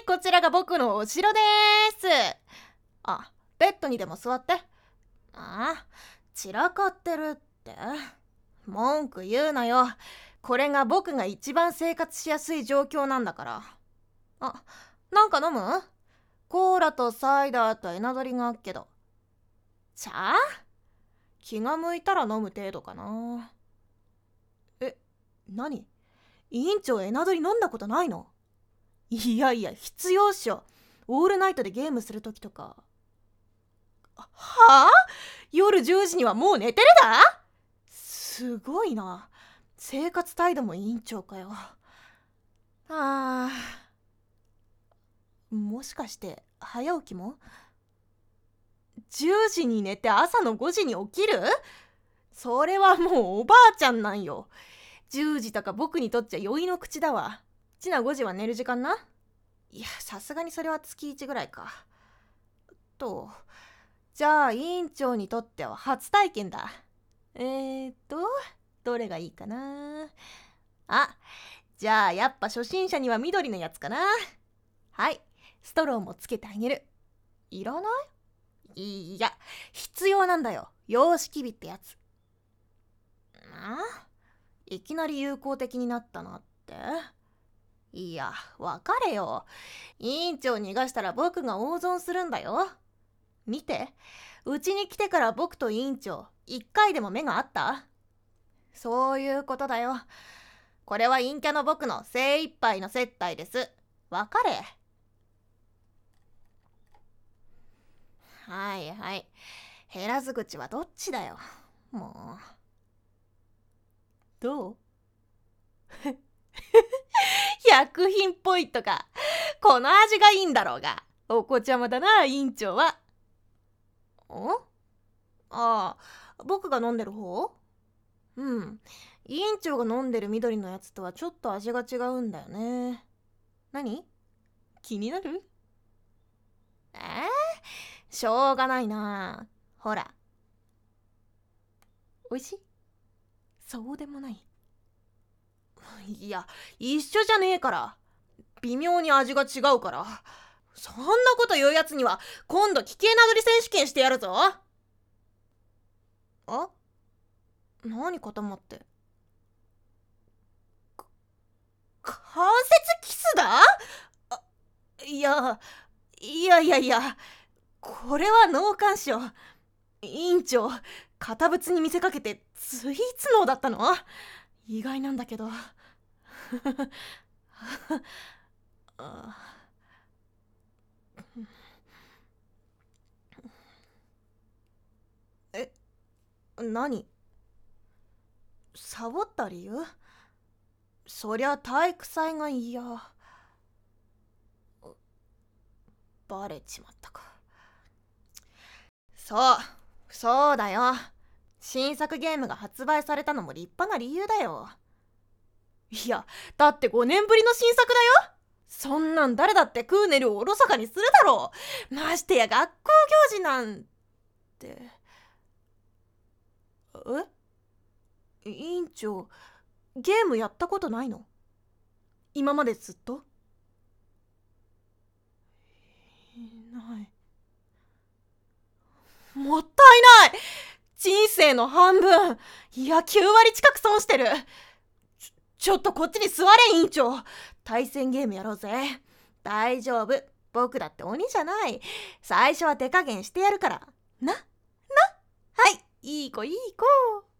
こちらが僕のお城です。あ、ベッドにでも座って。散らかってるって。文句言うなよ。これが僕が一番生活しやすい状況なんだから。なんか飲む？コーラとサイダーとエナドリがあっけど。気が向いたら飲む程度かな。何？委員長エナドリ飲んだことないの？いやいや、必要っしょ。オールナイトでゲームするときとか。夜10時にはもう寝てるだ？すごいな。生活態度も委員長かよ。もしかして早起きも？10時に寝て朝の5時に起きる？それはもうおばあちゃんなんよ。10時とか僕にとっちゃ酔いの口だわ。ちな5時は寝る時間な。いや、さすがにそれは月1ぐらいか。じゃあ委員長にとっては初体験だ。どれがいいかな。じゃあやっぱ初心者には緑のやつかな。はい、ストローもつけてあげる。いらない？いや、必要なんだよ。様式美ってやつ。いきなり友好的になったなって。いや、別れよ。委員長逃がしたら僕が大損するんだよ。見て、うちに来てから僕と委員長1回でも目があった？そういうことだよ。これは陰キャの僕の精一杯の接待です。別れ。はいはい、減らず口はどっちだよ。もうどう？薬品っぽいとか、この味がいいんだろうが。お子ちゃまだな、委員長は。僕が飲んでる方？委員長が飲んでる緑のやつとはちょっと味が違うんだよね。何？気になる？しょうがないな。ほら。おいしい？そうでもない。いや、一緒じゃねえから。微妙に味が違うから。そんなこと言うやつには今度危険などり選手権してやるぞ。何固まって。関節キスだ？いやこれは脳幹症。委員長、堅物に見せかけてスイーツ脳だったの？意外なんだけど。何？サボった理由？そりゃ体育祭が嫌。バレちまったか。そうだよ。新作ゲームが発売されたのも立派な理由だよ。いや、だって5年ぶりの新作だよ。そんなん誰だってクーネルをおろそかにするだろう。ましてや学校行事なんて。委員長、ゲームやったことないの？今までずっと？ない。もったいない。人生の半分、いや9割近く損してる。ちょっとこっちに座れ、委員長。対戦ゲームやろうぜ。大丈夫、僕だって鬼じゃない。最初は手加減してやるからな。はい、いい子いい子。